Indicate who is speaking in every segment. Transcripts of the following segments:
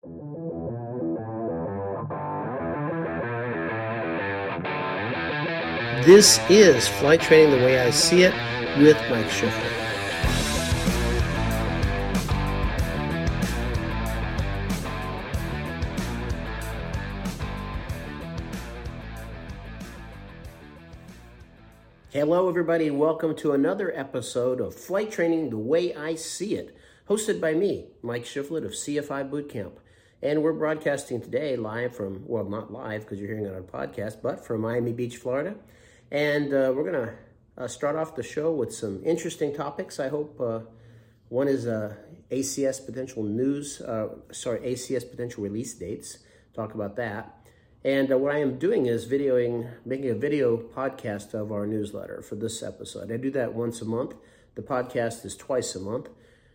Speaker 1: This is Flight Training the Way I See It with Mike Schiffler. Hello, everybody, and welcome to another episode of Flight Training the Way I See It, hosted by me, Mike Schiffler of CFI Bootcamp. And we're broadcasting today live from, well, not live because you're hearing it on a podcast, but from Miami Beach, Florida. And we're going to start off the show with some interesting topics. I hope one is ACS potential news, ACS potential release dates. Talk about that. And what I am doing is making a video podcast of our newsletter for this episode. I do that once a month. The podcast is twice a month.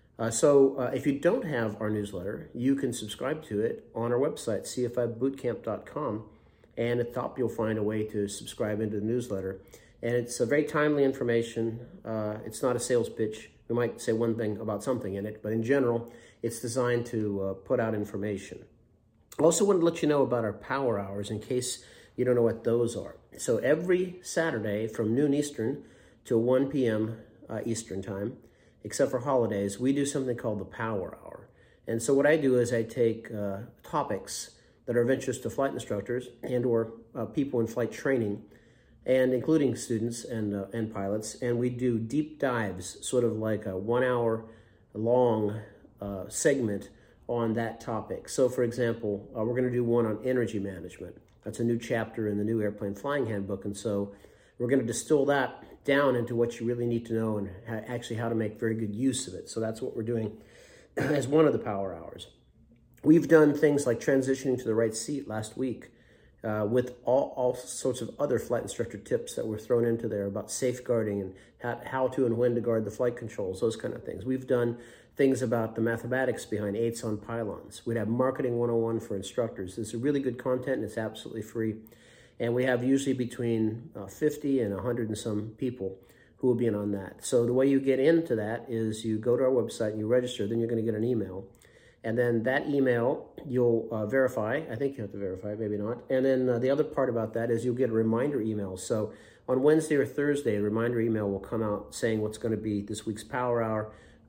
Speaker 1: So if you don't have our newsletter, you can subscribe to it on our website, cfibootcamp.com. And at the top, you'll find a way to subscribe into the newsletter. And it's a very timely information. It's not a sales pitch. We might say one thing about something in it, but in general, it's designed to put out information. I also want to let you know about our power hours in case you don't know what those are. So every Saturday from noon Eastern to 1 p.m. Eastern time, except for holidays, we do something called the power hour. And so what I do is I take topics that are of interest to flight instructors and or people in flight training, and including students and pilots, and we do deep dives, sort of like a 1 hour long segment on that topic. So for example, we're going to do one on energy management. That's a new chapter in the new airplane flying handbook, and so we're going to distill that down into what you really need to know and how to make very good use of it. So that's what we're doing as one of the power hours. We've done things like transitioning to the right seat last week with all sorts of other flight instructor tips that were thrown into there about safeguarding and how to and when to guard the flight controls, those kind of things. We've done things about the mathematics behind eights on pylons. We'd have Marketing 101 for instructors. This is really good content and it's absolutely free. And we have usually between 50 and 100 and some people who will be in on that. So the way you get into that is you go to our website and you register, then you're going to get an email. And then that email, you'll verify. I think you have to verify, maybe not. And then the other part about that is you'll get a reminder email. So on Wednesday or Thursday, a reminder email will come out saying what's going to be this week's Power Hour,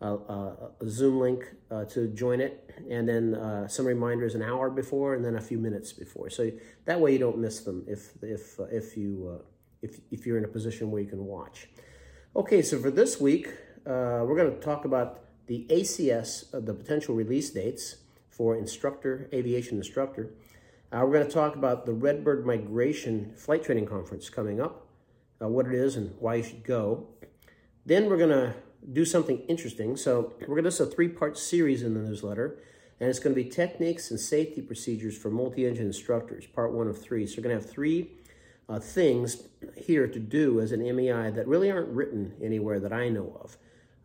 Speaker 1: a Zoom link to join it, and then some reminders an hour before, and then a few minutes before. So that way you don't miss them if you're in a position where you can watch. Okay, so for this week, we're going to talk about the ACS, the potential release dates for aviation instructor. We're going to talk about the Redbird Migration Flight Training Conference coming up, what it is and why you should go. Then we're going to do something interesting. So we're going to do a 3-part series in the newsletter, and it's going to be techniques and safety procedures for multi-engine instructors, part 1 of 3. So we're going to have 3 things here to do as an MEI that really aren't written anywhere that I know of.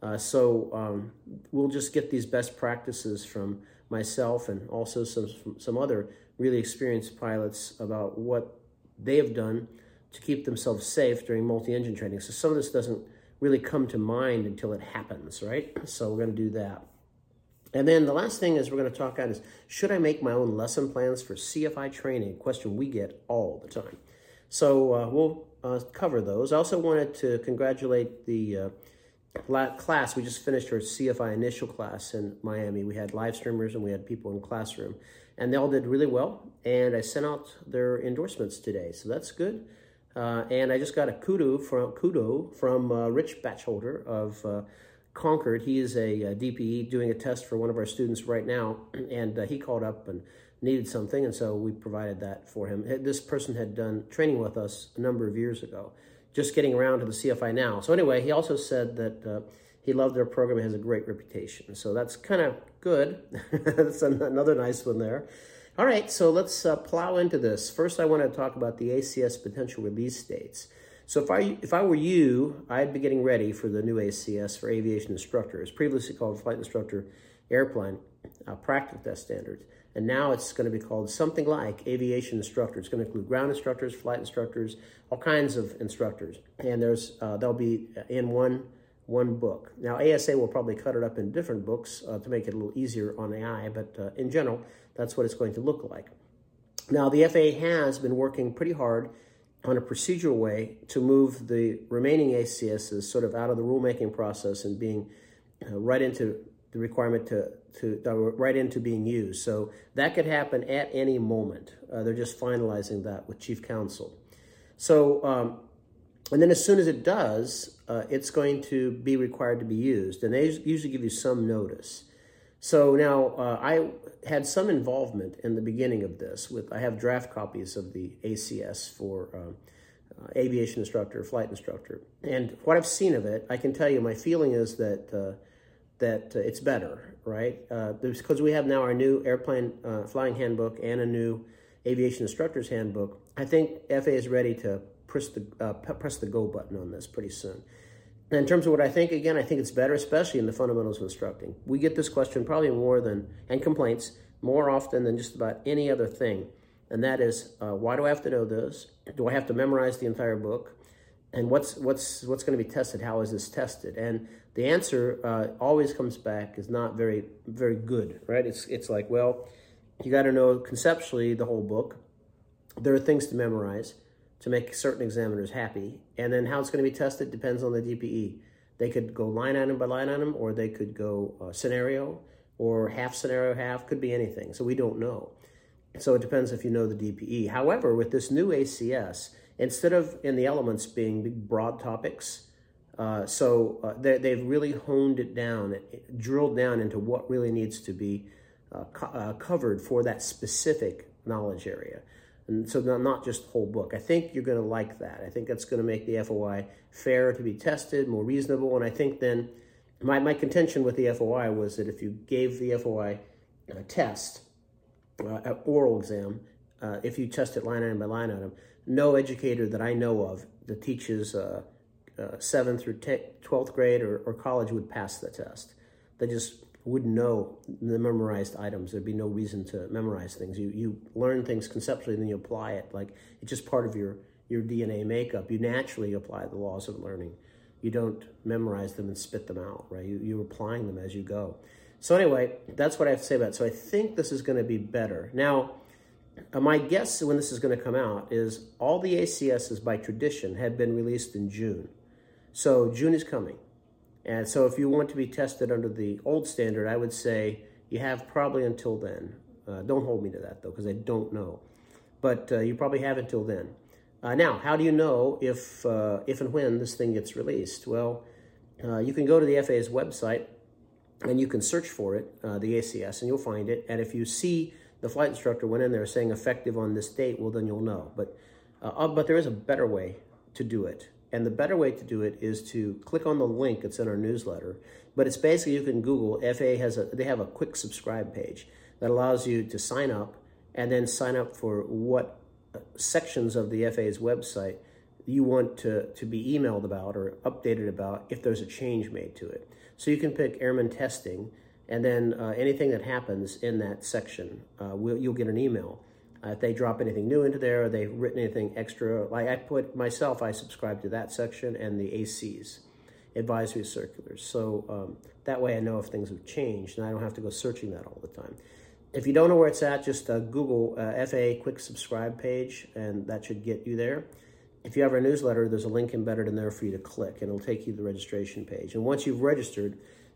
Speaker 1: So we'll just get these best practices from myself and also some other really experienced pilots about what they have done to keep themselves safe during multi-engine training. So some of this doesn't really come to mind until it happens, right? So we're going to do that. And then the last thing is we're going to talk about is, should I make my own lesson plans for CFI training? A question we get all the time. So we'll cover those. I also wanted to congratulate the class. We just finished our CFI initial class in Miami. We had live streamers and we had people in classroom, and they all did really well. And I sent out their endorsements today, so that's good. And I just got a kudo from Rich Batcholder of Concord. He is a DPE doing a test for one of our students right now, and he called up and needed something, and so we provided that for him. This person had done training with us a number of years ago, just getting around to the CFI now. So anyway, he also said that he loved their program. It has a great reputation. So that's kind of good. That's another nice one there. All right, so let's plow into this. First, I want to talk about the ACS potential release dates. So if I were you, I'd be getting ready for the new ACS for aviation instructors, previously called Flight Instructor Airplane Practical Test Standards. And now it's going to be called something like aviation instructor. It's going to include ground instructors, flight instructors, all kinds of instructors. And they'll be in one one book. Now, ASA will probably cut it up in different books to make it a little easier on the eye, but in general, that's what it's going to look like. Now, the FAA has been working pretty hard on a procedural way to move the remaining ACSs sort of out of the rulemaking process and being right into the requirement right into being used. So that could happen at any moment. They're just finalizing that with Chief Counsel. So, and then as soon as it does, it's going to be required to be used. And they usually give you some notice. So now I had some involvement in the beginning of this. I have draft copies of the ACS for aviation instructor, flight instructor. And what I've seen of it, I can tell you my feeling is that it's better, right? Because we have now our new airplane flying handbook and a new aviation instructor's handbook. I think FAA is ready to press the go button on this pretty soon. And in terms of what I think, again, I think it's better, especially in the fundamentals of instructing. We get this question probably and complaints, more often than just about any other thing. And that is, why do I have to know this? Do I have to memorize the entire book? And what's going to be tested? How is this tested? And the answer always comes back is not very, very good, right? It's like, well, you got to know conceptually the whole book. There are things to memorize to make certain examiners happy. And then how it's going to be tested depends on the DPE. They could go line item by line item, or they could go scenario, or half scenario, half, could be anything. So we don't know. So it depends if you know the DPE. However, with this new ACS, instead of in the elements being big broad topics, they've really honed it down, drilled down into what really needs to be covered for that specific knowledge area. And so not just the whole book. I think you're going to like that. I think that's going to make the FOI fair to be tested, more reasonable. And I think then my contention with the FOI was that if you gave the FOI a test, an oral exam, if you test it line item by line item, no educator that I know of that teaches 7th through 12th grade or college would pass the test. They just wouldn't know the memorized items. There'd be no reason to memorize things. You learn things conceptually and then you apply it. Like, it's just part of your DNA makeup. You naturally apply the laws of learning. You don't memorize them and spit them out, right? You're applying them as you go. So anyway, that's what I have to say about it. So I think this is going to be better. Now, my guess when this is going to come out is all the ACSs by tradition have been released in June. So June is coming. And so if you want to be tested under the old standard, I would say you have probably until then. Don't hold me to that, though, because I don't know. But you probably have until then. Now, how do you know if and when this thing gets released? Well, you can go to the FAA's website, and you can search for it, the ACS, and you'll find it. And if you see the flight instructor went in there saying effective on this date, well, then you'll know. But there is a better way to do it. And the better way to do it is to click on the link that's in our newsletter. But it's basically, you can Google, they have a quick subscribe page that allows you to sign up and then sign up for what sections of the FAA's website you want to be emailed about or updated about if there's a change made to it. So you can pick airman testing, and then anything that happens in that section, you'll get an email. If they drop anything new into there, or they've written anything extra, like I subscribe to that section and the ACs, advisory circulars. So that way I know if things have changed, and I don't have to go searching that all the time. If you don't know where it's at, just Google FAA quick subscribe page, and that should get you there. If you have our newsletter, there's a link embedded in there for you to click, and it'll take you to the registration page. And once you've registered,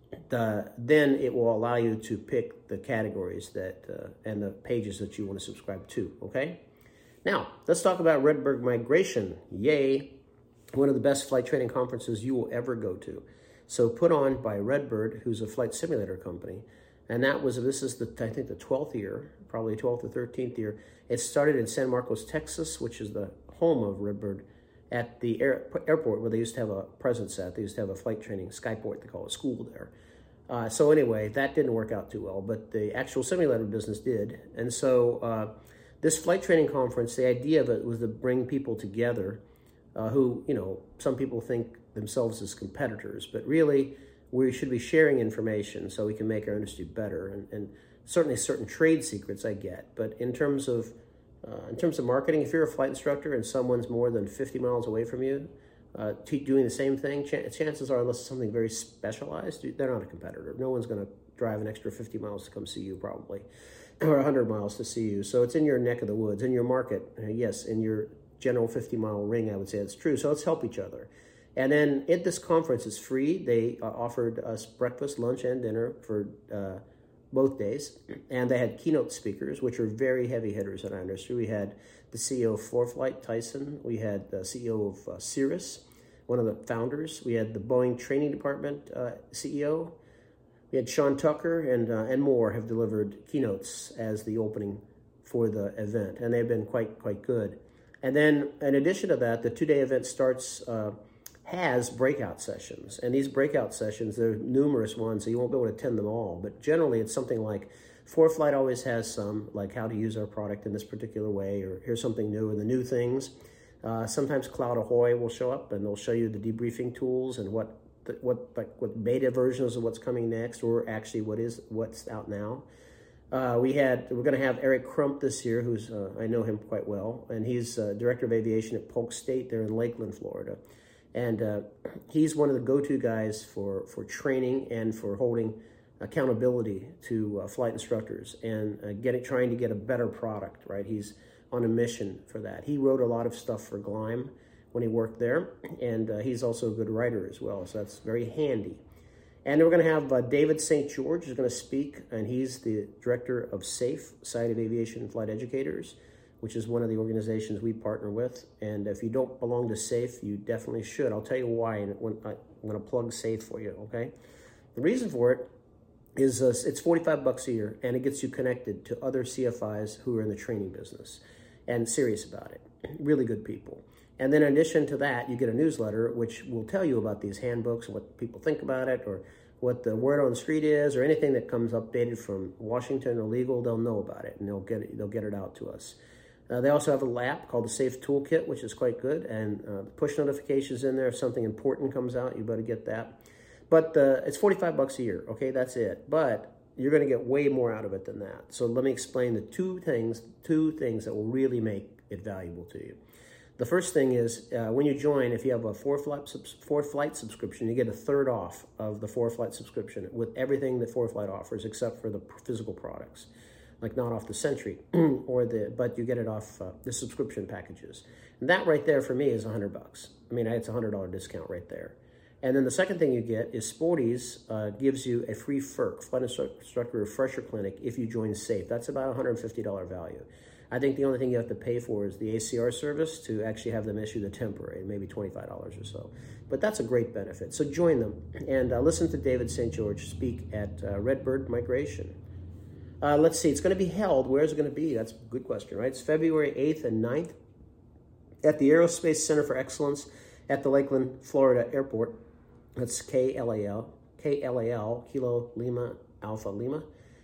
Speaker 1: then it will allow you to pick the categories and the pages that you want to subscribe to, okay? Now, let's talk about Redbird Migration. Yay! One of the best flight training conferences you will ever go to. So put on by Redbird, who's a flight simulator company. And this is I think the 12th year, probably 12th or 13th year. It started in San Marcos, Texas, which is the home of Redbird, at the airport where they used to have a presence at. They used to have a flight training, Skyport, they call it, school there. So anyway, that didn't work out too well, but the actual simulator business did. And so this flight training conference, the idea of it was to bring people together who, some people think themselves as competitors, but really we should be sharing information so we can make our industry better. And certainly certain trade secrets I get, but in terms of marketing, if you're a flight instructor and someone's more than 50 miles away from you, doing the same thing, chances are, unless it's something very specialized, they're not a competitor. No one's going to drive an extra 50 miles to come see you probably, or 100 miles to see you. So it's in your neck of the woods, in your market. Yes, in your general 50-mile ring, I would say that's true. So let's help each other. And then at this conference, it's free. They offered us breakfast, lunch, and dinner for both days. And they had keynote speakers, which are very heavy hitters in our industry. We had the CEO of ForeFlight, Tyson. We had the CEO of Cirrus, one of the founders. We had the Boeing Training Department CEO. We had Sean Tucker and more have delivered keynotes as the opening for the event. And they've been quite good. And then in addition to that, the two-day event has breakout sessions. And these breakout sessions, there are numerous ones, so you won't be able to attend them all. But generally, it's something like ForeFlight always has some, like how to use our product in this particular way, or here's something new and the new things. Sometimes Cloud Ahoy will show up and they'll show you the debriefing tools and what beta versions of what's coming next, or actually what's out now. We're going to have Eric Crump this year, who's I know him quite well, and he's Director of Aviation at Polk State there in Lakeland, Florida. And he's one of the go-to guys for training and for holding accountability to flight instructors and trying to get a better product, right? He's on a mission for that. He wrote a lot of stuff for Gleim when he worked there, and he's also a good writer as well, so that's very handy. And then we're going to have David St. George who's going to speak, and he's the director of SAFE, Society of Aviation and Flight Educators, which is one of the organizations we partner with. And if you don't belong to SAFE, you definitely should. I'll tell you why, and I'm going to plug SAFE for you, okay? The reason for it is it's $45 a year, and it gets you connected to other CFIs who are in the training business and serious about it. Really good people. And then in addition to that, you get a newsletter which will tell you about these handbooks, what people think about it, or what the word on the street is, or anything that comes updated from Washington or legal. They'll know about it, and they'll get it out to us. They also have a app called the Safe Toolkit, which is quite good, and push notifications in there. If something important comes out, you better get that. But it's $45 a year, okay? That's it. But you're going to get way more out of it than that. So let me explain the two things that will really make it valuable to you. The first thing is when you join, if you have a ForeFlight subscription, you get a third off of the ForeFlight subscription with everything that ForeFlight offers except for the physical products, like not off the Sentry, but you get it off the subscription packages. And that right there for me is $100. I mean, it's a $100 discount right there. And then the second thing you get is Sporty's gives you a free FERC, Flight Instructor Refresher Clinic, if you join SAFE. That's about a $150 value. I think the only thing you have to pay for is the ACR service to actually have them issue the temporary, maybe $25 or so. But that's a great benefit. So join them and listen to David St. George speak at Redbird Migration. Let's see, it's going to be held. Where's it going to be? That's a good question, right? It's February 8th and 9th at the Aerospace Center for Excellence at the Lakeland, Florida Airport. That's KLAL, Kilo Lima Alpha Lima.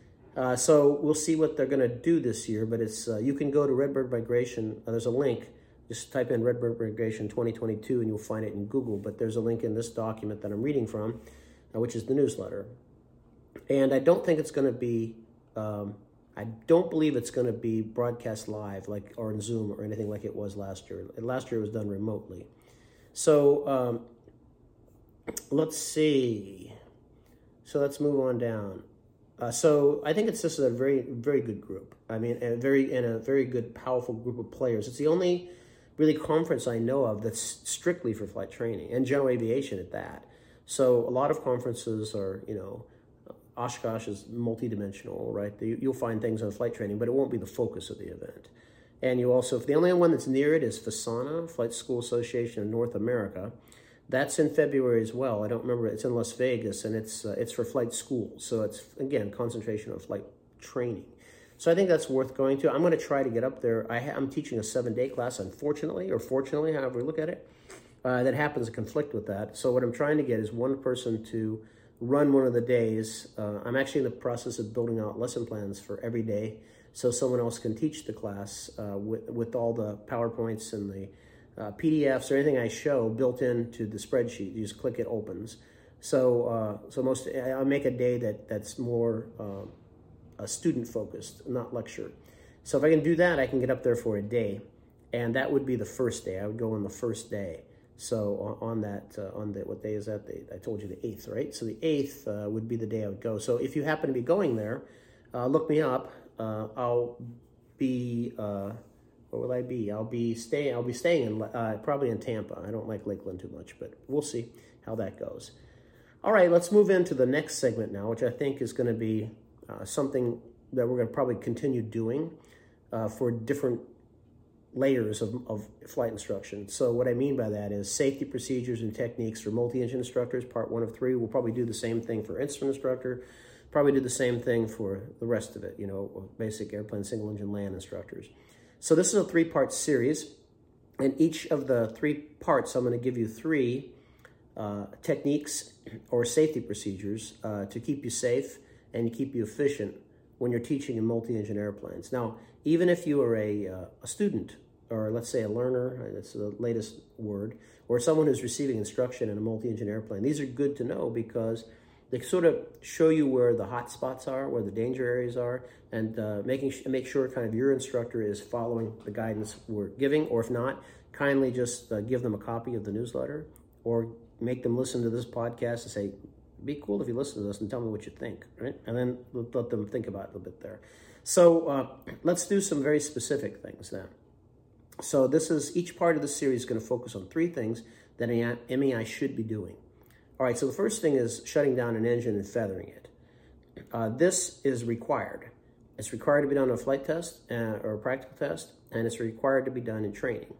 Speaker 1: So we'll see what they're going to do this year, but it's you can go to Redbird Migration. There's a link. Just type in Redbird Migration 2022 and you'll find it in Google, but there's a link in this document that I'm reading from, which is the newsletter. And I don't think it's going to be, I don't believe it's going to be broadcast live or in Zoom or anything like it was last year. Last year it was done remotely. So let's see. So let's move on down. So I think this is a very, very good group. I mean, a very good, powerful group of players. It's the only really conference I know of that's strictly for flight training and general aviation at that. So a lot of conferences are, Oshkosh is multidimensional, right? You'll find things on flight training, but it won't be the focus of the event. And the only one that's near it is FASANA, Flight School Association of North America. That's in February as well. I don't remember. It's in Las Vegas, and it's for flight schools. So it's, again, concentration on flight training. So I think that's worth going to. I'm going to try to get up there. I'm teaching a 7-day class, unfortunately, or fortunately, however you look at it. That happens to conflict with that. So what I'm trying to get is one person to run one of the days. I'm actually in the process of building out lesson plans for every day so someone else can teach the class with all the PowerPoints and the PDFs or anything I show built into the spreadsheet. You just click, it opens. So I'll make a day that's more student focused, not lecture. So if I can do that, I can get up there for a day, and that would be the first day. I would go on the first day. So on what day is that? I told you the 8th, right? So the 8th would be the day I would go. So if you happen to be going there, look me up. I'll be, where will I be? I'll be staying in, probably in Tampa. I don't like Lakeland too much, but we'll see how that goes. All right, let's move into the next segment now, which I think is going to be something that we're going to probably continue doing for different layers of flight instruction. So what I mean by that is safety procedures and techniques for multi-engine instructors, part 1 of 3. We'll probably do the same thing for instrument instructor, probably do the same thing for the rest of it, basic airplane single engine land instructors. So this is a 3-part series, and each of the 3 parts, I'm going to give you 3 techniques or safety procedures to keep you safe and keep you efficient when you're teaching in multi-engine airplanes. Now, even if you are a student, or let's say a learner, that's the latest word, or someone who's receiving instruction in a multi-engine airplane, these are good to know because they sort of show you where the hot spots are, where the danger areas are, and make sure kind of your instructor is following the guidance we're giving, or if not, kindly just give them a copy of the newsletter, or make them listen to this podcast and say, it'd be cool if you listen to this and tell me what you think, right? And then let them think about it a little bit there. So let's do some very specific things then. So each part of the series is going to focus on 3 things that MEI should be doing. All right, so the first thing is shutting down an engine and feathering it. This is required. It's required to be done on a flight test or a practical test, and it's required to be done in training.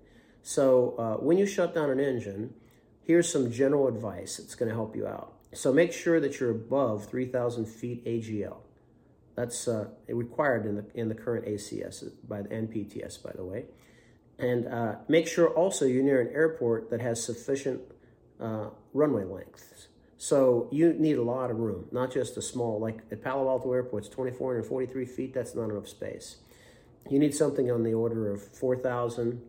Speaker 1: So when you shut down an engine, here's some general advice that's going to help you out. So make sure that you're above 3,000 feet AGL. That's required in the current ACS by the NPTS, by the way. And make sure also you're near an airport that has sufficient runway lengths. So you need a lot of room, not just a small, like at Palo Alto Airport, it's 2,443 feet. That's not enough space. You need something on the order of 4,000,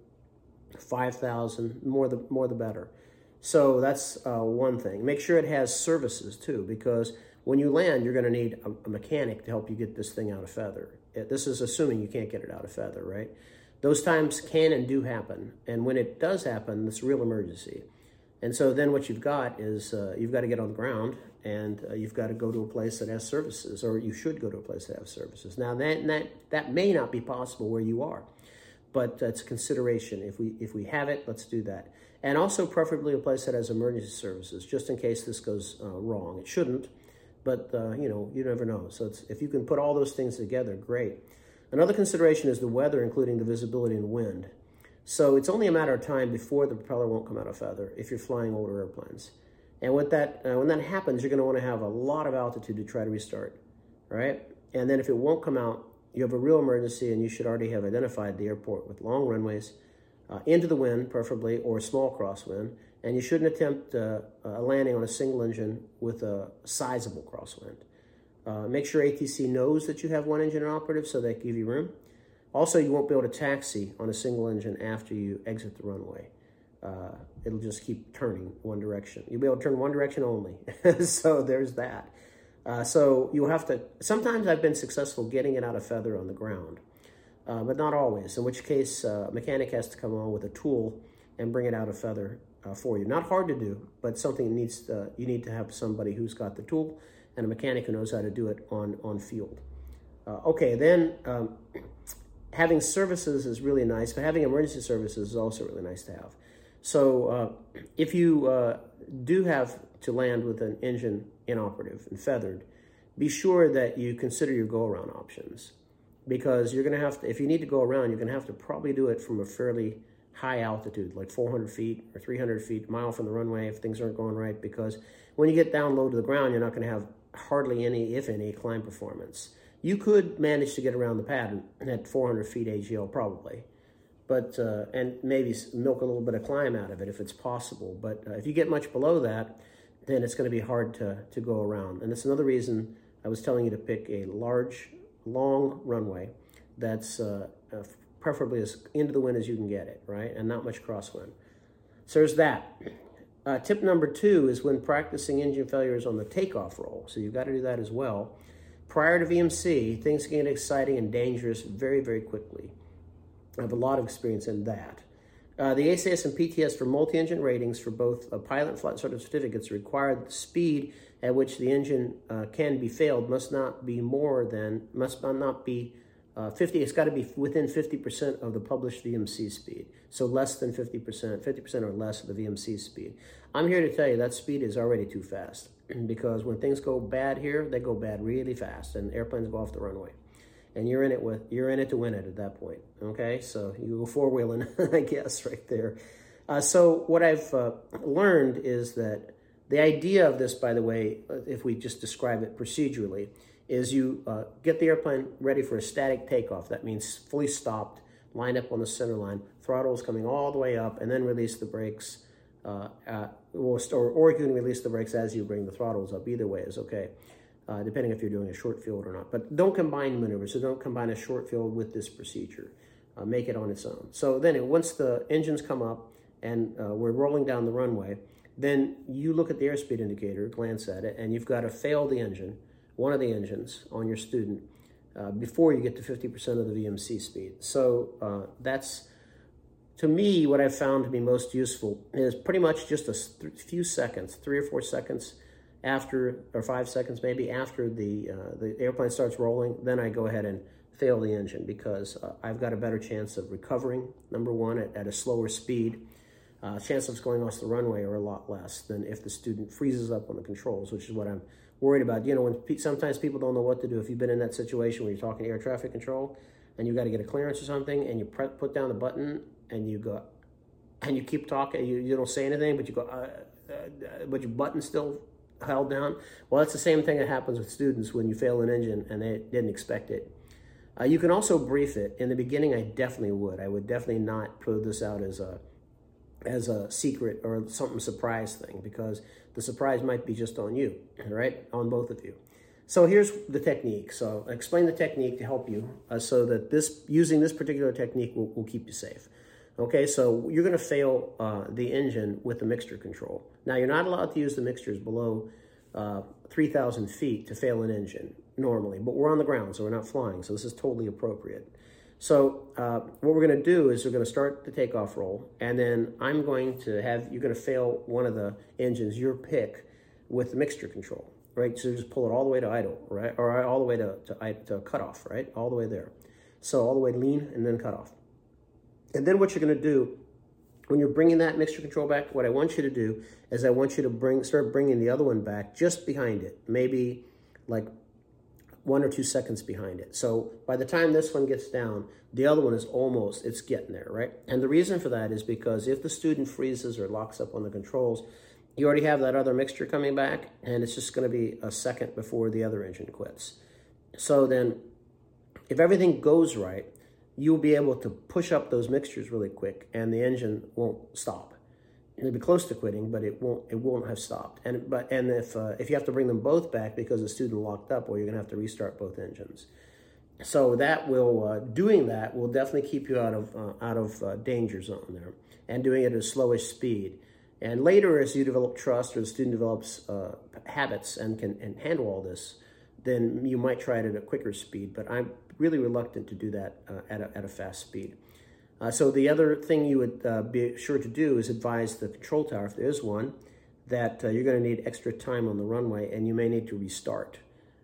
Speaker 1: 5,000, more the better. So that's one thing. Make sure it has services too, because when you land, you're going to need a mechanic to help you get this thing out of feather. This is assuming you can't get it out of feather, right? Those times can and do happen. And when it does happen, it's a real emergency. And so then what you've got is you've got to get on the ground, and you've got to go to a place that has services, or you should go to a place that has services. Now, that may not be possible where you are, but it's a consideration. If we have it, let's do that. And also preferably a place that has emergency services, just in case this goes wrong. It shouldn't, but you never know. So if you can put all those things together, great. Another consideration is the weather, including the visibility and wind. So it's only a matter of time before the propeller won't come out of feather if you're flying older airplanes. And with that, when that happens, you're going to want to have a lot of altitude to try to restart, right? And then if it won't come out, you have a real emergency, and you should already have identified the airport with long runways, into the wind, preferably, or a small crosswind. And you shouldn't attempt a landing on a single engine with a sizable crosswind. Make sure ATC knows that you have one engine operative so they give you room. Also, you won't be able to taxi on a single engine after you exit the runway. It'll just keep turning one direction. You'll be able to turn one direction only. So there's that. So you'll have to, sometimes I've been successful getting it out of feather on the ground, but not always, in which case a mechanic has to come on with a tool and bring it out of feather for you. Not hard to do, but something you need to have somebody who's got the tool and a mechanic who knows how to do it on field. Okay, then having services is really nice, but having emergency services is also really nice to have. So if you do have to land with an engine inoperative and feathered, be sure that you consider your go-around options, because you're going to have to, if you need to go around, you're going to have to probably do it from a fairly high altitude, like 400 feet or 300 feet, a mile from the runway if things aren't going right, because when you get down low to the ground, you're not going to have hardly any, if any, climb performance. You could manage to get around the pad at 400 feet AGL probably, but and maybe milk a little bit of climb out of it if it's possible. But if you get much below that, then it's going to be hard to go around. And that's another reason I was telling you to pick a large, long runway that's preferably as into the wind as you can get it, right? And not much crosswind. So there's that. Tip number 2 is when practicing engine failures on the takeoff roll. So you've got to do that as well. Prior to VMC, things can get exciting and dangerous very, very quickly. I have a lot of experience in that. The ACS and PTS for multi-engine ratings for both pilot and flight instructor certificates require the speed at which the engine can be failed must not be 50. It's got to be within 50% of the published VMC speed. So less than 50%, 50% or less of the VMC speed. I'm here to tell you that speed is already too fast, because when things go bad here, they go bad really fast, and airplanes go off the runway. And you're in it to win it at that point. Okay, so you go four-wheeling, I guess, right there. So what I've learned is that the idea of this, by the way, if we just describe it procedurally, is you get the airplane ready for a static takeoff. That means fully stopped, line up on the center line, throttles coming all the way up, and then release the brakes. Or you can release the brakes as you bring the throttles up. Either way is okay, depending if you're doing a short field or not. But don't combine maneuvers, so don't combine a short field with this procedure. Make it on its own. So then once the engines come up and we're rolling down the runway, then you look at the airspeed indicator, glance at it, and you've got to fail the engine, one of the engines on your student, before you get to 50% of the VMC speed. So that's, to me, what I've found to be most useful is pretty much just a few seconds, 3 or 4 seconds after, or 5 seconds maybe, after the airplane starts rolling. Then I go ahead and fail the engine, because I've got a better chance of recovering, number one, at a slower speed. Chance of going off the runway are a lot less than if the student freezes up on the controls, which is what I'm worried about. You know, when sometimes people don't know what to do. If you've been in that situation where you're talking air traffic control and you got to get a clearance or something, and you put down the button and you go, and you keep talking, you don't say anything, but you go, but your button's still held down. Well, that's the same thing that happens with students when you fail an engine and they didn't expect it. You can also brief it. In the beginning, I definitely would. I would definitely not put this out as a secret or something surprise thing, because the surprise might be just on you, right? On both of you. So here's the technique. So I explain the technique to help you so that using this particular technique will keep you safe. Okay, so you're going to fail the engine with the mixture control. Now, you're not allowed to use the mixtures below 3,000 feet to fail an engine normally, but we're on the ground, so we're not flying, so this is totally appropriate. So what we're going to do is we're going to start the takeoff roll, and then you're going to fail one of the engines, your pick, with the mixture control, right? So just pull it all the way to idle, right? Or all the way to cutoff, right? All the way there. So all the way lean and then cut off. And then what you're going to do when you're bringing that mixture control back, what I want you to do is I want you to start bringing the other one back just behind it, maybe like 1 or 2 seconds behind it. So by the time this one gets down, the other one is it's getting there, right? And the reason for that is because if the student freezes or locks up on the controls, you already have that other mixture coming back, and it's just going to be a second before the other engine quits. So then if everything goes right, you'll be able to push up those mixtures really quick, and the engine won't stop. It'll be close to quitting, but it won't have stopped. And if you have to bring them both back because the student locked up, well, you're going to have to restart both engines. So that doing that will definitely keep you out of danger zone there, and doing it at a slowish speed. And later, as you develop trust, or the student develops habits and can handle all this, then you might try it at a quicker speed. But I'm really reluctant to do that at a fast speed. So the other thing you would be sure to do is advise the control tower, if there is one, that you're going to need extra time on the runway, and you may need to restart.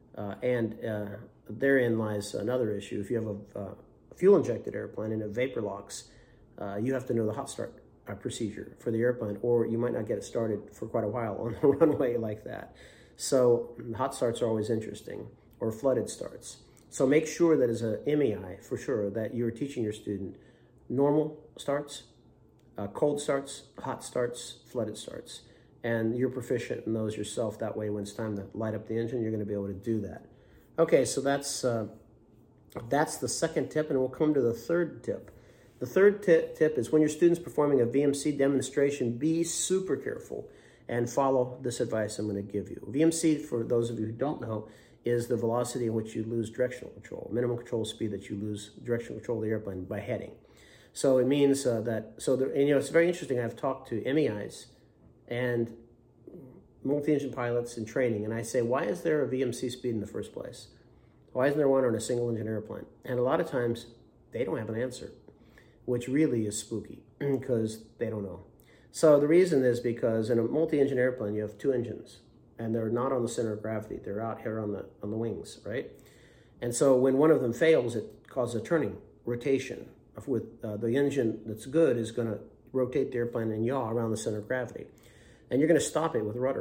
Speaker 1: Therein lies another issue. If you have a fuel-injected airplane and it vapor locks, you have to know the hot start procedure for the airplane, or you might not get it started for quite a while on the runway like that. So hot starts are always interesting, or flooded starts. So make sure that as a MEI, for sure, that you're teaching your student normal starts, cold starts, hot starts, flooded starts. And you're proficient in those yourself. That way, when it's time to light up the engine, you're going to be able to do that. Okay, so that's the second tip, and we'll come to the third tip. The third tip is when your student's performing a VMC demonstration, be super careful and follow this advice I'm going to give you. VMC, for those of you who don't know, is the velocity in which you lose directional control, minimum control speed that you lose directional control of the airplane by heading. So it means it's very interesting. I've talked to MEIs and multi-engine pilots in training, and I say, why is there a VMC speed in the first place? Why isn't there one on a single-engine airplane? And a lot of times, they don't have an answer. which really is spooky because they don't know. So the reason is because in a multi-engine airplane, you have two engines, and they're not on the center of gravity. They're out here on the wings, right? And so when one of them fails, it causes a turning, rotation. With the engine that's good is going to rotate the airplane and yaw around the center of gravity. And you're going to stop it with rudder.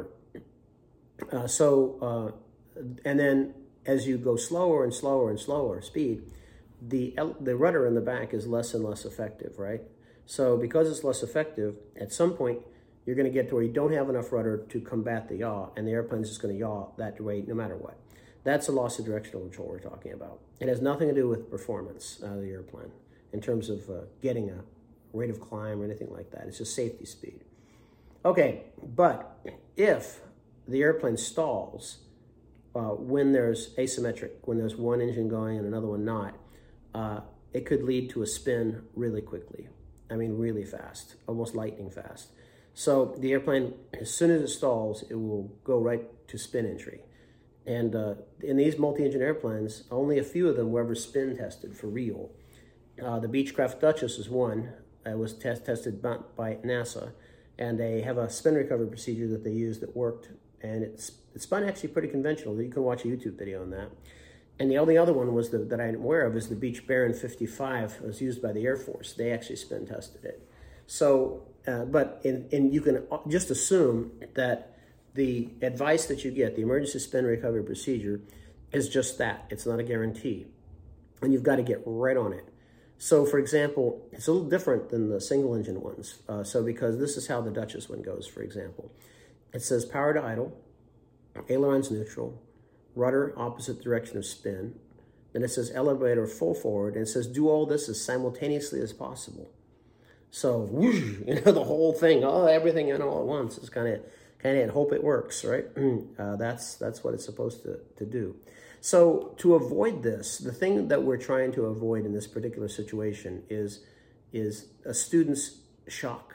Speaker 1: And then as you go slower and slower and slower speed, the rudder in the back is less and less effective, right? So because it's less effective, at some point, you're going to get to where you don't have enough rudder to combat the yaw, and the airplane's just going to yaw that rate no matter what. That's a loss of directional control we're talking about. It has nothing to do with performance of the airplane in terms of getting a rate of climb or anything like that. It's just safety speed. Okay, but if the airplane stalls when there's asymmetric, when there's one engine going and another one not, it could lead to a spin really quickly. I mean, really fast, almost lightning fast. So the airplane, as soon as it stalls, it will go right to spin entry. And in these multi-engine airplanes, only a few of them were ever spin tested for real. The Beechcraft Duchess is one. It was tested by NASA, and they have a spin recovery procedure that they used that worked, and it spun actually pretty conventional. You can watch a YouTube video on that. And the only other one was that I'm aware of is the Beech Baron 55. It was used by the Air Force. They actually spin tested it. So, but you can just assume that the advice that you get, the emergency spin recovery procedure, is just that. It's not a guarantee. And you've got to get right on it. So, for example, it's a little different than the single-engine ones. So because this is how the Duchess one goes, for example. It says power to idle, ailerons neutral, rudder opposite direction of spin. Then it says elevator full forward, and it says do all this as simultaneously as possible. So, whoosh, the whole thing, everything in all at once is kind of and hope it works, right? That's what it's supposed to do. So to avoid this, the thing that we're trying to avoid in this particular situation is a student's shock.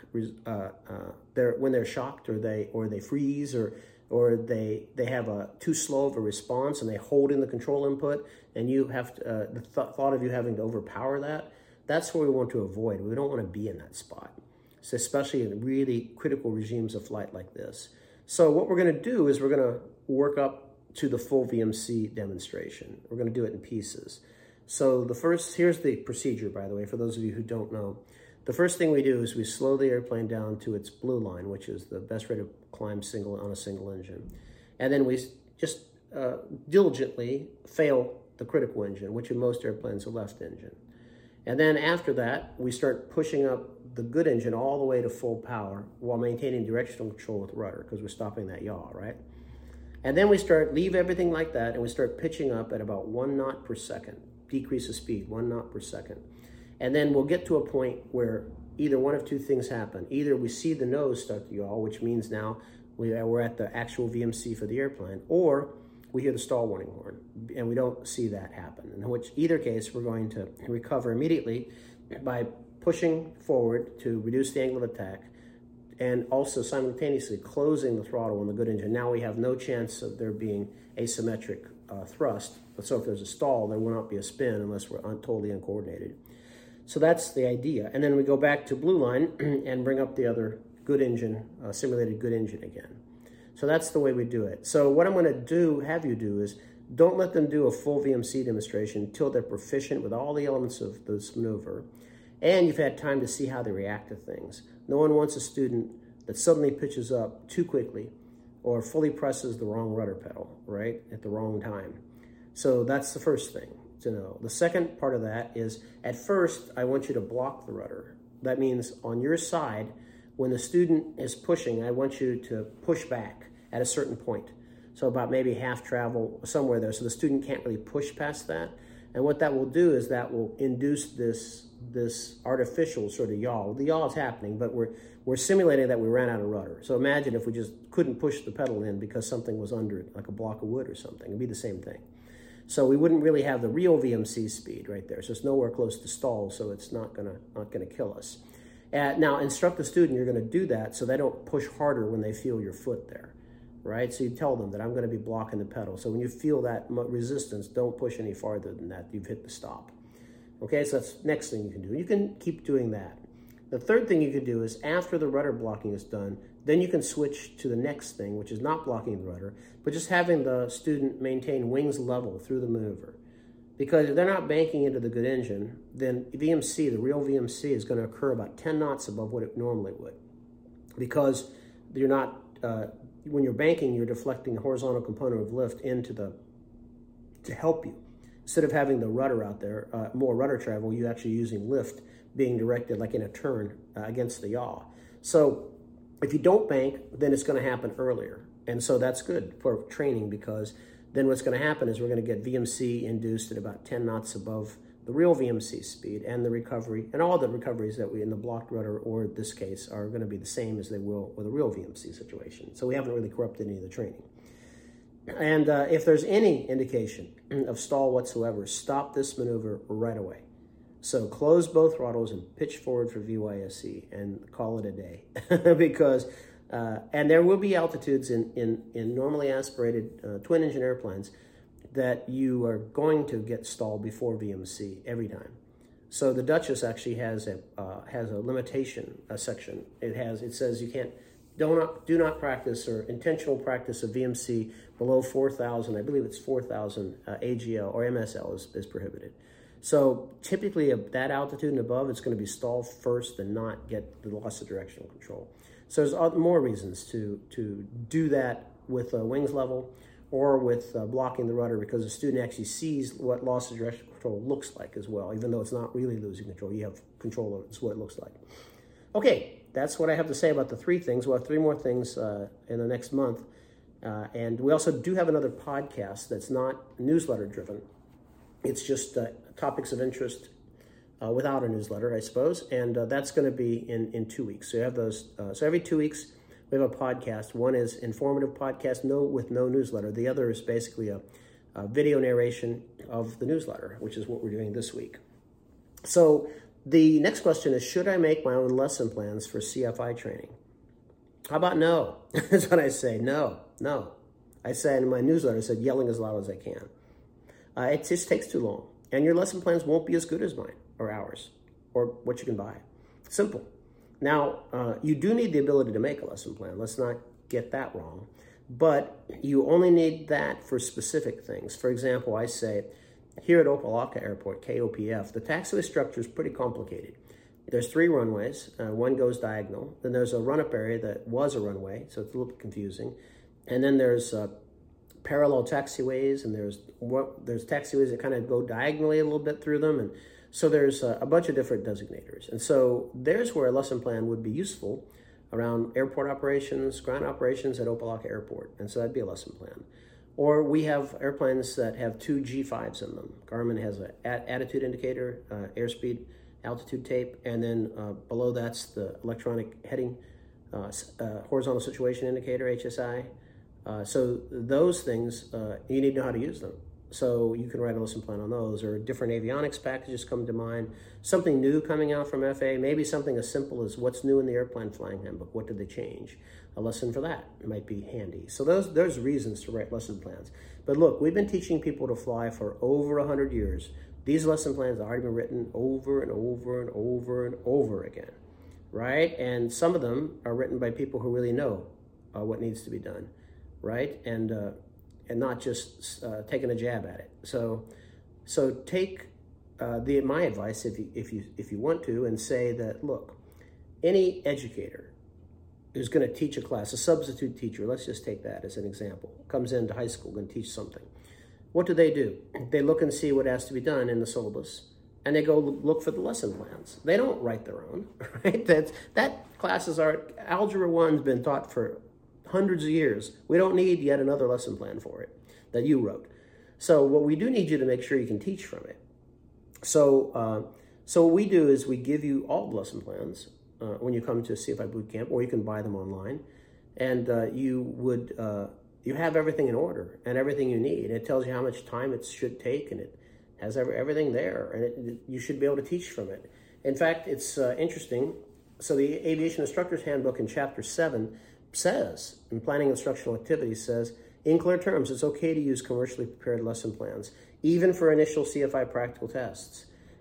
Speaker 1: When they're shocked, or they freeze, or they have a too slow of a response, and they hold in the control input, and you have to, the thought of you having to overpower that. That's what we want to avoid. We don't want to be in that spot. So especially in really critical regimes of flight like this. So what we're going to do is we're going to work up to the full VMC demonstration. We're going to do it in pieces. So here's the procedure, by the way, for those of you who don't know. The first thing we do is we slow the airplane down to its blue line, which is the best rate of climb on a single engine. And then we just diligently fail the critical engine, which in most airplanes is a left engine. And then after that, we start pushing up the good engine all the way to full power while maintaining directional control with rudder, because we're stopping that yaw, right? And then we leave everything like that, and we start pitching up at about 1 knot per second, decrease the speed, 1 knot per second. And then we'll get to a point where either one of two things happen. Either we see the nose start to yaw, which means now we're at the actual VMC for the airplane, or we hear the stall warning horn, and we don't see that happen. In which either case, we're going to recover immediately by pushing forward to reduce the angle of attack, and also simultaneously closing the throttle on the good engine. Now we have no chance of there being asymmetric thrust. So if there's a stall, there will not be a spin unless we're totally uncoordinated. So that's the idea. And then we go back to blue line and bring up the other good engine, simulated good engine again. So that's the way we do it. So what I'm going to have you do is don't let them do a full VMC demonstration until they're proficient with all the elements of this maneuver, and you've had time to see how they react to things. No one wants a student that suddenly pitches up too quickly or fully presses the wrong rudder pedal, right, at the wrong time. So that's the first thing to know. The second part of that is, at first, I want you to block the rudder. That means on your side, when the student is pushing, I want you to push back at a certain point. So about maybe half travel, somewhere there, so the student can't really push past that. And what that will do is that will induce this artificial sort of yaw. The yaw is happening, but we're simulating that we ran out of rudder. So imagine if we just couldn't push the pedal in because something was under it, like a block of wood or something. It'd be the same thing. So we wouldn't really have the real VMC speed right there. So it's nowhere close to stall, so it's not gonna kill us. Now, instruct the student you're gonna do that so they don't push harder when they feel your foot there, right? So you tell them that I'm gonna be blocking the pedal. So when you feel that resistance, don't push any farther than that. You've hit the stop. Okay, so that's the next thing you can do. You can keep doing that. The third thing you could do is after the rudder blocking is done, then you can switch to the next thing, which is not blocking the rudder, but just having the student maintain wings level through the maneuver. Because if they're not banking into the good engine, then VMC, the real VMC, is going to occur about 10 knots above what it normally would. Because you're not, when you're banking, you're deflecting the horizontal component of lift to help you. Instead of having the rudder out there, more rudder travel, you're actually using lift being directed like in a turn against the yaw. So if you don't bank, then it's going to happen earlier. And so that's good for training, because then what's going to happen is we're going to get VMC induced at about 10 knots above the real VMC speed, and the recovery, and all the recoveries that we in the blocked rudder, or in this case, are going to be the same as they will with a real VMC situation. So we haven't really corrupted any of the training. And if there's any indication of stall whatsoever, stop this maneuver right away. So close both throttles and pitch forward for VYSE and call it a day. Because, and there will be altitudes in normally aspirated twin engine airplanes that you are going to get stalled before VMC every time. So the Duchess actually has a limitation section. It says you can't, do not practice or intentional practice of VMC below 4,000. I believe it's 4,000 AGL or MSL is prohibited. So typically at that altitude and above, it's going to be stall first and not get the loss of directional control. So there's more reasons to do that with wings level or with blocking the rudder, because the student actually sees what loss of directional control looks like as well. Even though it's not really losing control, you have control of it. It's what it looks like. Okay, that's what I have to say about the three things. We'll have three more things in the next month. And we also do have another podcast that's not newsletter driven. It's just topics of interest without a newsletter, I suppose. And that's going to be in 2 weeks. So you have those. So every 2 weeks, we have a podcast. One is informative podcast, with no newsletter. The other is basically a video narration of the newsletter, which is what we're doing this week. So the next question is, should I make my own lesson plans for CFI training? How about no? That's what I say. No. I said in my newsletter, I said yelling as loud as I can. It just takes too long. And your lesson plans won't be as good as mine or ours or what you can buy. Simple. Now, you do need the ability to make a lesson plan. Let's not get that wrong. But you only need that for specific things. For example, I say, here at Opa-locka Airport, KOPF, the taxiway structure is pretty complicated. There's 3 runways. One goes diagonal. Then there's a run-up area that was a runway, so it's a little bit confusing. And then there's parallel taxiways, and there's taxiways that kind of go diagonally a little bit through them. And so there's a bunch of different designators. And so there's where a lesson plan would be useful around airport operations, ground operations at Opa-locka Airport. And so that'd be a lesson plan. Or we have airplanes that have 2 G5s in them. Garmin has an attitude indicator, airspeed, altitude tape, and then below that's the electronic heading, horizontal situation indicator, HSI. So those things, you need to know how to use them. So you can write a lesson plan on those, or different avionics packages come to mind. Something new coming out from FAA, maybe something as simple as what's new in the airplane flying handbook, what did they change? A lesson for that might be handy. So there's reasons to write lesson plans. But look, we've been teaching people to fly for over 100 years. These lesson plans have already been written over and over and over and over again, right? And some of them are written by people who really know what needs to be done, right? And not just taking a jab at it. So take my advice if you want to, and say that, look, any educator who's going to teach a class, a substitute teacher, let's just take that as an example, comes into high school and teach something. What do? They look and see what has to be done in the syllabus, and they go look for the lesson plans. They don't write their own, right? That classes are, Algebra 1's been taught for hundreds of years. We don't need yet another lesson plan for it that you wrote. So what we do need you to make sure you can teach from it. So what we do is we give you all the lesson plans when you come to CFI Bootcamp, or you can buy them online, and you have everything in order and everything you need. It tells you how much time it should take, and it has everything there, and you should be able to teach from it. In fact, it's interesting. So the Aviation Instructor's Handbook in Chapter 7 says, in planning instructional activities, says, in clear terms, it's okay to use commercially prepared lesson plans, even for initial CFI practical tests.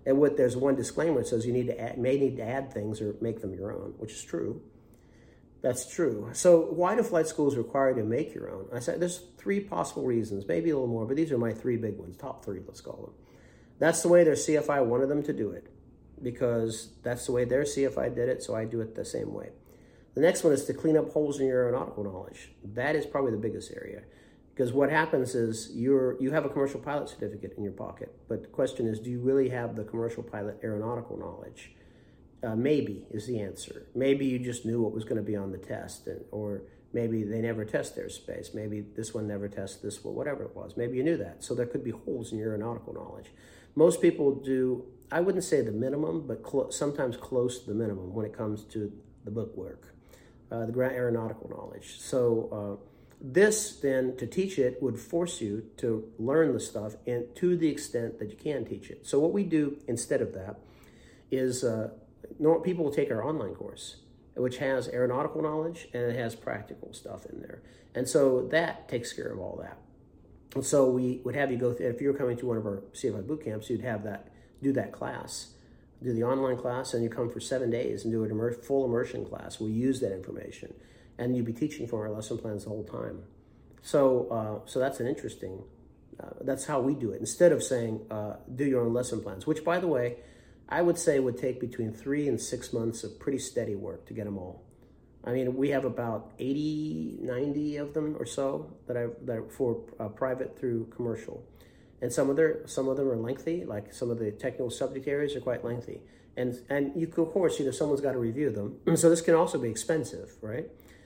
Speaker 1: And there's one disclaimer that says you may need to add things or make them your own, which is true. That's true. So why do flight schools require you to make your own? I said there's 3 possible reasons, maybe a little more, but these are my 3 big ones, top 3, let's call them. That's the way their CFI wanted them to do it, because that's the way their CFI did it, so I do it the same way. The next one is to clean up holes in your aeronautical knowledge. That is probably the biggest area, because what happens is you have a commercial pilot certificate in your pocket, but the question is, do you really have the commercial pilot aeronautical knowledge? Maybe is the answer. Maybe you just knew what was going to be on the test, or maybe they never test airspace. Maybe this one never tests this one, whatever it was. Maybe you knew that. So there could be holes in your aeronautical knowledge. Most people do, I wouldn't say the minimum, but sometimes close to the minimum when it comes to the book work, the aeronautical knowledge. So this then, to teach it, would force you to learn the stuff and to the extent that you can teach it. So what we do instead of that is people will take our online course, which has aeronautical knowledge and it has practical stuff in there. And so that takes care of all that. And so we would have you go through, if you're coming to one of our CFI boot camps, you'd have do that class, do the online class, and you come for 7 days and do a full immersion class. We use that information, and you'd be teaching from our lesson plans the whole time. So that's an interesting, that's how we do it. Instead of saying, do your own lesson plans, which, by the way, I would say would take between 3 and 6 months of pretty steady work to get them all. I mean, we have about 80, 90 of them or so that are for private through commercial. And some of them are lengthy, like some of the technical subject areas are quite lengthy. And you could, of course, someone's got to review them. So this can also be expensive, right?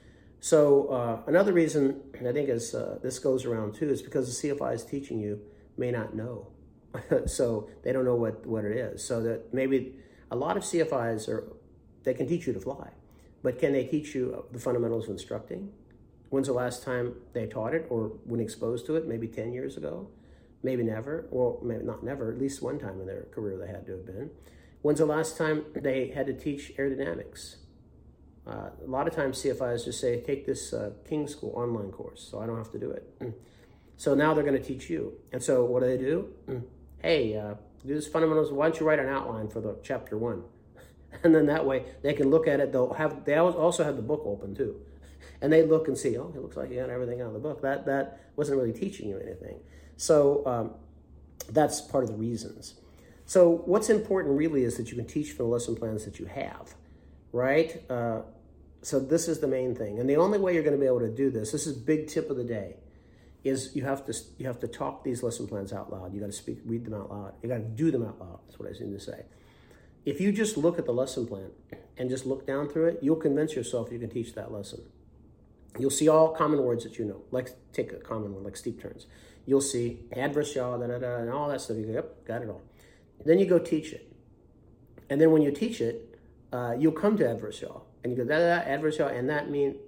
Speaker 1: So another reason I think is this goes around too is because the CFI is teaching you may not know. So they don't know what it is. So that maybe a lot of CFIs they can teach you to fly, but can they teach you the fundamentals of instructing? When's the last time they taught it or when exposed to it? Maybe 10 years ago, maybe never, well, maybe not never, at least one time in their career they had to have been. When's the last time they had to teach aerodynamics? A lot of times CFIs just say, take this King School online course, so I don't have to do it. So now they're going to teach you. And so what do? Hey, do this fundamentals. Why don't you write an outline for the chapter 1? And then that way they can look at it. They also have the book open too. And they look and see, oh, it looks like you got everything out of the book. That wasn't really teaching you anything. So that's part of the reasons. So what's important really is that you can teach from the lesson plans that you have, right? So this is the main thing. And the only way you're going to be able to do this is big tip of the day, is you have to talk these lesson plans out loud. You got to read them out loud. You got to do them out loud. That's what I seem to say. If you just look at the lesson plan and just look down through it, you'll convince yourself you can teach that lesson. You'll see all common words that you know. Like, take a common one, like steep turns. You'll see adverse yaw, and all that stuff. You go, yep, got it all. Then you go teach it. And then when you teach it, you'll come to adverse yaw. And you go, adverse yaw, and that means,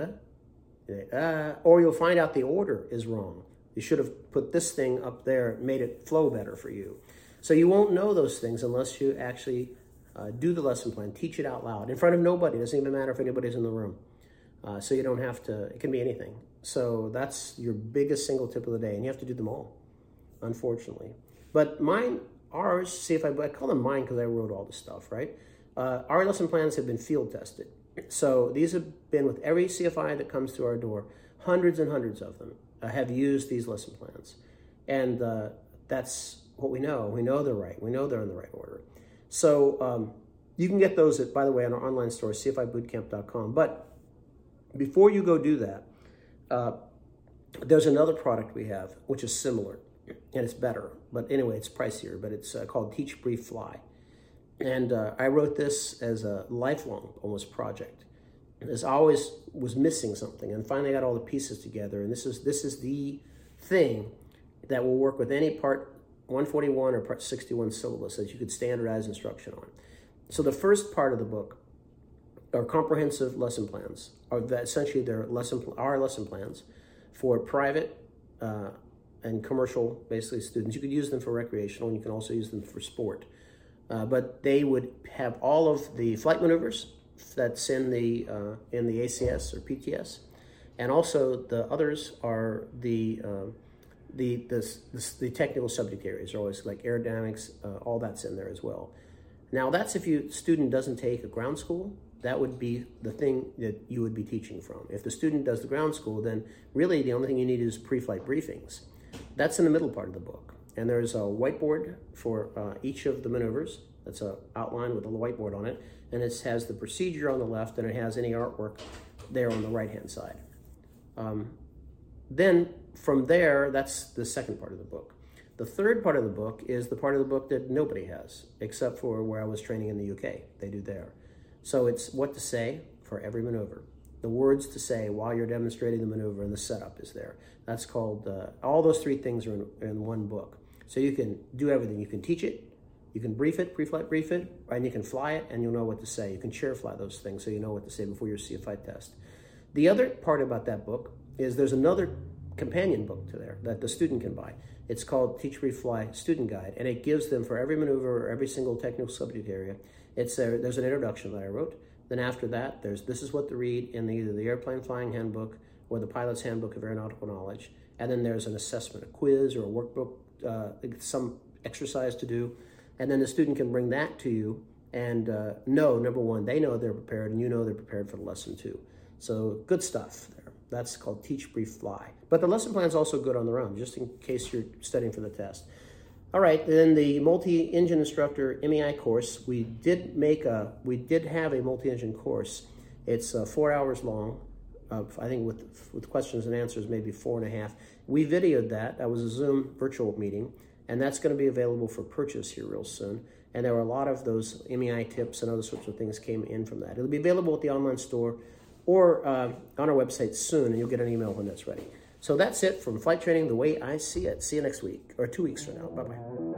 Speaker 1: or you'll find out the order is wrong. You should have put this thing up there, made it flow better for you. So you won't know those things unless you actually do the lesson plan, teach it out loud in front of nobody. It doesn't even matter if anybody's in the room. So you don't have to, it can be anything. So that's your biggest single tip of the day, and you have to do them all, unfortunately. But ours, see if I call them mine because I wrote all this stuff, right? Our lesson plans have been field tested. So these have been with every CFI that comes through our door. Hundreds and hundreds of them have used these lesson plans. And that's what we know. We know they're right. We know they're in the right order. So you can get those, by the way, on our online store, cfibootcamp.com. But before you go do that, there's another product we have, which is similar, and it's better. But anyway, it's pricier, but it's called Teach, Brief, Fly. And I wrote this as a lifelong, almost, project. As I always was missing something, and finally got all the pieces together. And this is the thing that will work with any Part 141 or Part 61 syllabus that you could standardize instruction on. So the first part of the book are comprehensive lesson plans. Essentially, our lesson plans for private and commercial, basically, students. You could use them for recreational, and you can also use them for sport. But they would have all of the flight maneuvers that's in the ACS or PTS, and also the others are the the technical subject areas are always like aerodynamics, all that's in there as well. Now that's if your student doesn't take a ground school, that would be the thing that you would be teaching from. If the student does the ground school, then really the only thing you need is pre-flight briefings. That's in the middle part of the book. And there's a whiteboard for each of the maneuvers. That's an outline with a whiteboard on it. And it has the procedure on the left, and it has any artwork there on the right-hand side. Then from there, that's the second part of the book. The third part of the book is the part of the book that nobody has, except for where I was training in the UK. They do there. So it's what to say for every maneuver. The words to say while you're demonstrating the maneuver, and the setup is there. That's called, all those three things are in one book. So you can do everything. You can teach it, you can brief it, pre-flight brief it, and you can fly it, and you'll know what to say. You can chair fly those things so you know what to say before your CFI test. The other part about that book is there's another companion book to there that the student can buy. It's called Teach Brief Fly Student Guide, and it gives them for every maneuver or every single technical subject area. There's an introduction that I wrote. Then after that, this is what to read in either the Airplane Flying Handbook or the Pilot's Handbook of Aeronautical Knowledge. And then there's an assessment, a quiz or a workbook, some exercise to do. And then the student can bring that to you and know, number one, they know they're prepared, and you know they're prepared for the lesson too. So good stuff there. That's called Teach Brief Fly. But the lesson plan is also good on their own, just in case you're studying for the test. All right, then the multi-engine instructor MEI course, we did have a multi-engine course. It's 4 hours long. I think with questions and answers, maybe 4.5. We videoed that. That was a Zoom virtual meeting, and that's going to be available for purchase here real soon. And there were a lot of those MEI tips and other sorts of things came in from that. It'll be available at the online store or on our website soon, and you'll get an email when that's ready. So that's it from Flight Training the Way I See It. See you next week, or 2 weeks from now. Bye-bye.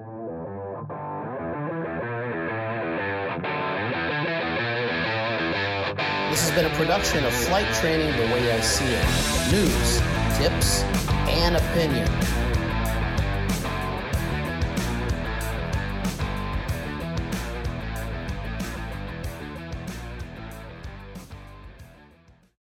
Speaker 1: This has been a production of Flight Training the Way I See It. News, tips, and opinion.